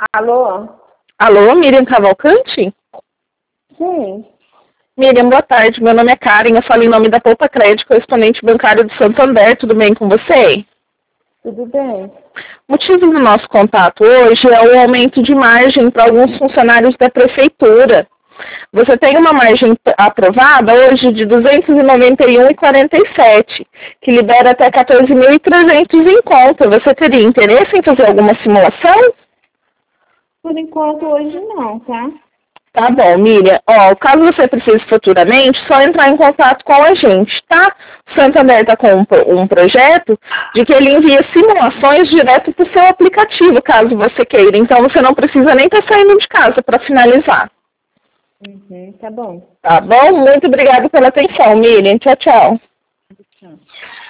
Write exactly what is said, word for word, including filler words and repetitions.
Alô? Alô, Miriam Cavalcante? Sim. Miriam, boa tarde. Meu nome é Karen, eu falo em nome da Poupa Crédito, correspondente bancário do Santander. Tudo bem com você? Tudo bem. O motivo do nosso contato hoje é o aumento de margem para alguns funcionários da prefeitura. Você tem uma margem aprovada hoje de duzentos e noventa e um vírgula quarenta e sete, que libera até quatorze mil e trezentos em conta. Você teria interesse em fazer alguma simulação? Por enquanto, hoje não, tá? Tá bom, Miriam. Ó, caso você precise futuramente, só entrar em contato com a gente, tá? O Santander está com um, um projeto de que ele envia simulações direto para o seu aplicativo, caso você queira. Então você não precisa nem estar saindo de casa para finalizar. Uhum, tá bom. Tá bom? Muito obrigada pela atenção, Miriam. Tchau, tchau. Tchau.